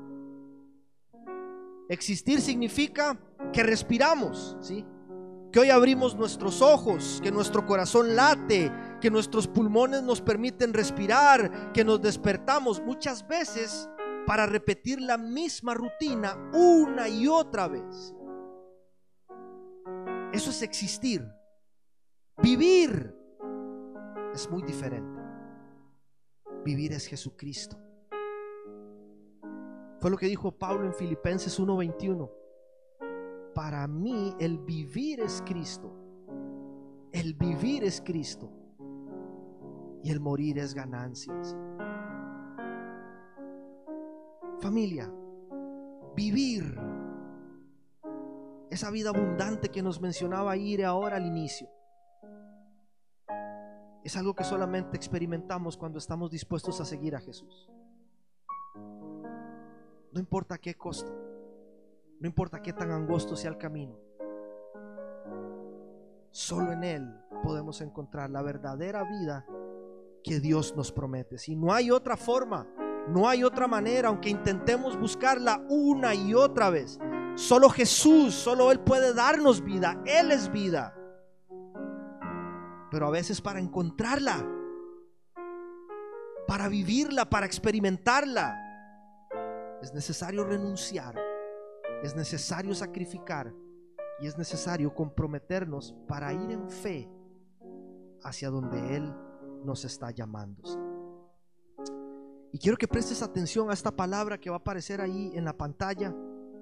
Existir significa que respiramos, ¿sí? Que hoy abrimos nuestros ojos, que nuestro corazón late, que nuestros pulmones nos permiten respirar, que nos despertamos muchas veces para repetir la misma rutina una y otra vez. Eso es existir. Vivir es muy diferente. Vivir es Jesucristo. Fue lo que dijo Pablo en Filipenses uno veintiuno. Para mí el vivir es Cristo. El vivir es Cristo. Y el morir es ganancia. Familia, vivir, esa vida abundante que nos mencionaba Ire ahora al inicio, es algo que solamente experimentamos cuando estamos dispuestos a seguir a Jesús. No importa qué costo, no importa qué tan angosto sea el camino, solo en Él podemos encontrar la verdadera vida que Dios nos promete. Si no hay otra forma, no hay otra manera, aunque intentemos buscarla una y otra vez, solo Jesús, solo Él puede darnos vida. Él es vida. Pero a veces para encontrarla, para vivirla, para experimentarla, es necesario renunciar, es necesario sacrificar y es necesario comprometernos para ir en fe hacia donde Él nos está llamando. Y quiero que prestes atención a esta palabra que va a aparecer ahí en la pantalla.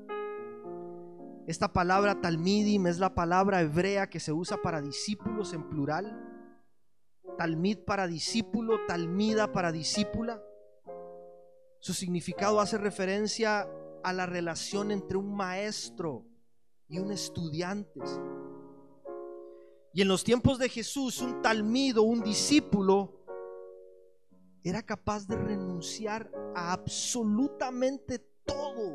Esta palabra talmidim es la palabra hebrea que se usa para discípulos en plural. Talmid para discípulo, talmida para discípula. Su significado hace referencia a la relación entre un maestro y un estudiante. Y en los tiempos de Jesús, un talmid o un discípulo era capaz de renunciar a absolutamente todo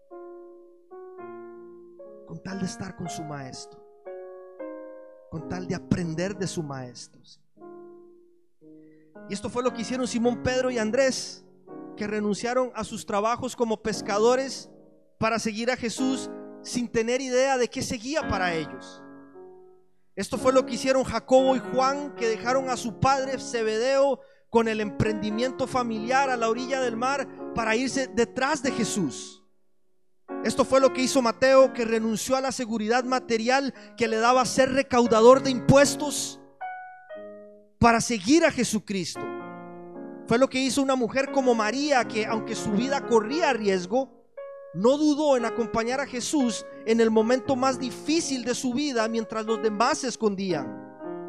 con tal de estar con su maestro, con tal de aprender de su maestro. Y esto fue lo que hicieron Simón, Pedro y Andrés, que renunciaron a sus trabajos como pescadores para seguir a Jesús sin tener idea de qué seguía para ellos. Esto fue lo que hicieron Jacobo y Juan, que dejaron a su padre Zebedeo con el emprendimiento familiar a la orilla del mar para irse detrás de Jesús. Esto fue lo que hizo Mateo, que renunció a la seguridad material que le daba ser recaudador de impuestos para seguir a Jesucristo. Fue lo que hizo una mujer como María, que aunque su vida corría riesgo, no dudó en acompañar a Jesús en el momento más difícil de su vida mientras los demás se escondían.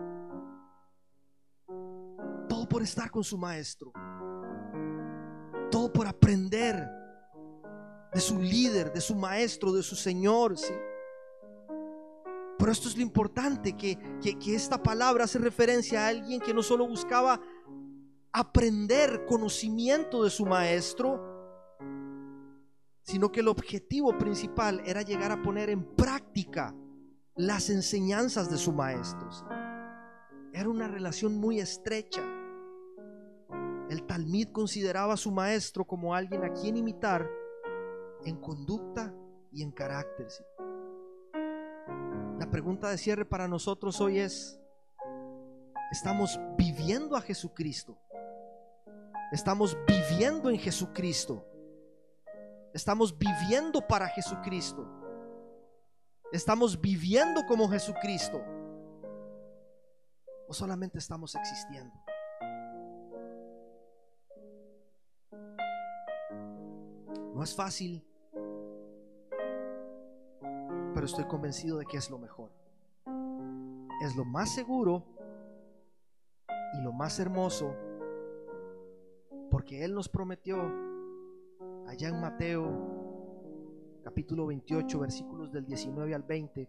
Todo por estar con su maestro, todo por aprender de su líder, de su maestro, de su Señor, ¿sí? Pero esto es lo importante, que, que, que esta palabra hace referencia a alguien que no solo buscaba aprender conocimiento de su maestro, sino que el objetivo principal era llegar a poner en práctica las enseñanzas de su maestro. Era una relación muy estrecha. El talmid consideraba a su maestro como alguien a quien imitar en conducta y en carácter. ¿Sí? La pregunta de cierre para nosotros hoy es: ¿estamos viviendo a Jesucristo? ¿Estamos viviendo en Jesucristo? ¿Estamos viviendo para Jesucristo? ¿Estamos viviendo como Jesucristo? ¿O solamente estamos existiendo? No es fácil, pero estoy convencido de que es lo mejor. Es lo más seguro y lo más hermoso, porque Él nos prometió allá en Mateo capítulo veintiocho, versículos del diecinueve al veinte,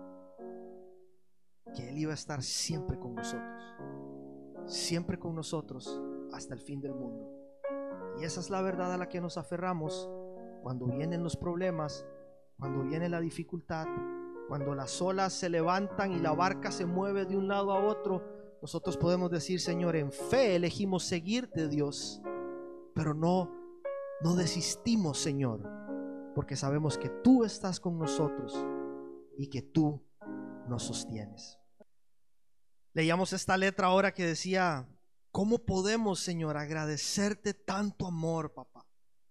que Él iba a estar siempre con nosotros, siempre con nosotros hasta el fin del mundo. Y esa es la verdad a la que nos aferramos cuando vienen los problemas, cuando viene la dificultad, cuando las olas se levantan y la barca se mueve de un lado a otro. Nosotros podemos decir: Señor, en fe elegimos seguirte, Dios, pero no No desistimos, Señor, porque sabemos que tú estás con nosotros y que tú nos sostienes. Leíamos esta letra ahora que decía: ¿cómo podemos, Señor, agradecerte tanto amor, papá?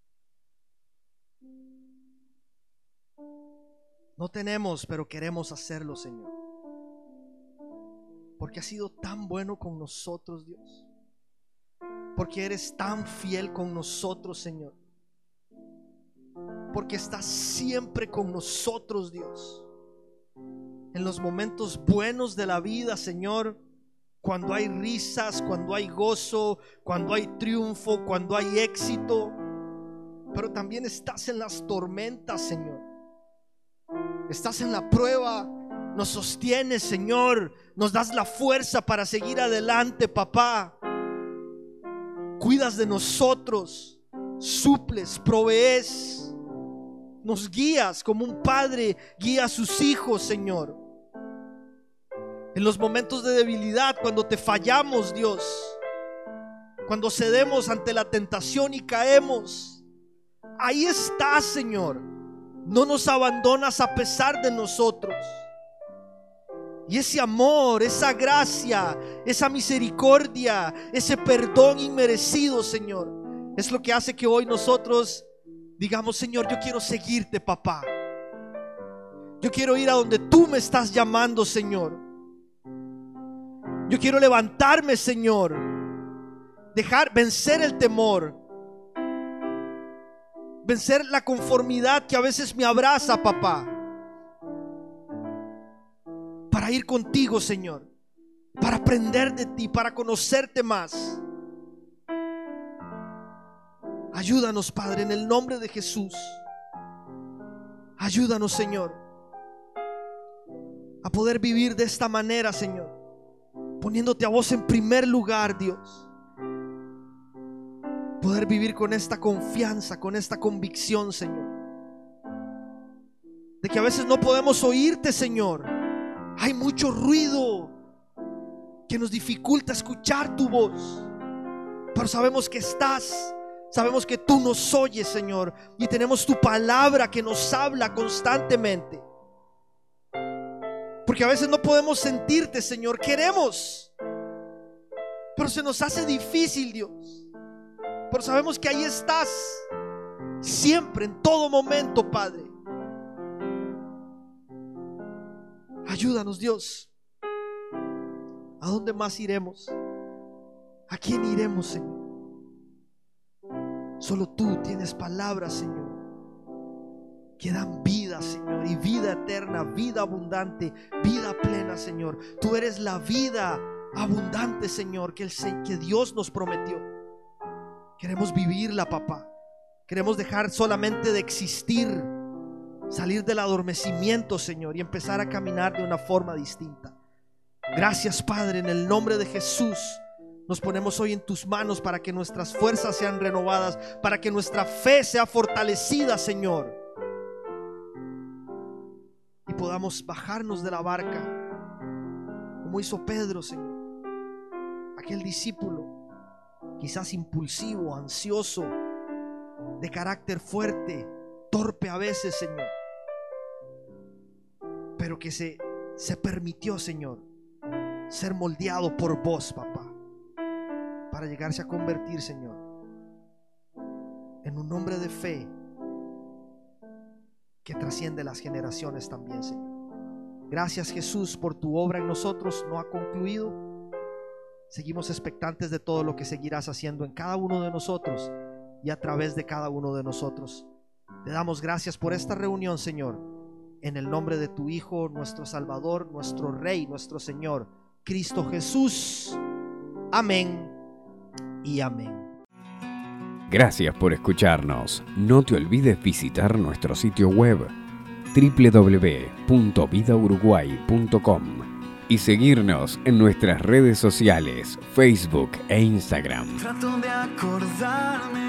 No tenemos, pero queremos hacerlo, Señor, porque has sido tan bueno con nosotros, Dios, porque eres tan fiel con nosotros, Señor, porque estás siempre con nosotros, Dios, en los momentos buenos de la vida, Señor, cuando hay risas, cuando hay gozo, cuando hay triunfo, cuando hay éxito, pero también estás en las tormentas, Señor, estás en la prueba. nos sostienes, Señor, nos das la fuerza para seguir adelante, papá. Cuidas de nosotros, suples, provees, nos guías como un padre guía a sus hijos, Señor. En los momentos de debilidad, cuando te fallamos, Dios, cuando cedemos ante la tentación y caemos, ahí estás, Señor. No nos abandonas a pesar de nosotros. Y ese amor, esa gracia, esa misericordia, ese perdón inmerecido, Señor, es lo que hace que hoy nosotros digamos: Señor, yo quiero seguirte, papá. Yo quiero ir a donde tú me estás llamando, Señor. Yo quiero levantarme, Señor, dejar vencer el temor, vencer la conformidad que a veces me abraza, papá, para ir contigo, Señor, para aprender de ti, para conocerte más. Ayúdanos, Padre, en el nombre de Jesús. Ayúdanos, Señor, a poder vivir de esta manera, Señor, poniéndote a vos en primer lugar, Dios. Poder vivir con esta confianza, con esta convicción, Señor, de que a veces no podemos oírte, Señor. Hay mucho ruido que nos dificulta escuchar tu voz, pero sabemos que estás, sabemos que tú nos oyes, Señor, y tenemos tu palabra que nos habla constantemente. Porque a veces no podemos sentirte, Señor. Queremos, pero se nos hace difícil, Dios. Pero sabemos que ahí estás, siempre, en todo momento, Padre. Ayúdanos, Dios. ¿A dónde más iremos? ¿A quién iremos, Señor? Solo tú tienes palabras, Señor, que dan vida, Señor, y vida eterna, vida abundante, vida plena, Señor. Tú eres la vida abundante, Señor, que, el, que Dios nos prometió. Queremos vivirla, papá. Queremos dejar solamente de existir, salir del adormecimiento, Señor, y empezar a caminar de una forma distinta. Gracias, Padre, en el nombre de Jesús. Nos ponemos hoy en tus manos para que nuestras fuerzas sean renovadas, para que nuestra fe sea fortalecida, Señor, y podamos bajarnos de la barca como hizo Pedro, Señor, aquel discípulo quizás impulsivo, ansioso, de carácter fuerte, torpe a veces, Señor, pero que se, se permitió, Señor, ser moldeado por vos, papá, para llegarse a convertir, Señor, en un hombre de fe que trasciende las generaciones también, Señor. Gracias, Jesús, por tu obra en nosotros. No ha concluido. Seguimos expectantes de todo lo que seguirás haciendo en cada uno de nosotros y a través de cada uno de nosotros. Te damos gracias por esta reunión, Señor, en el nombre de tu Hijo, nuestro Salvador, nuestro Rey, nuestro Señor, Cristo Jesús. Amén y amén. Gracias por escucharnos. No te olvides visitar nuestro sitio web doble u doble u doble u punto vida uruguay punto com y seguirnos en nuestras redes sociales, Facebook e Instagram. Trato de acordarme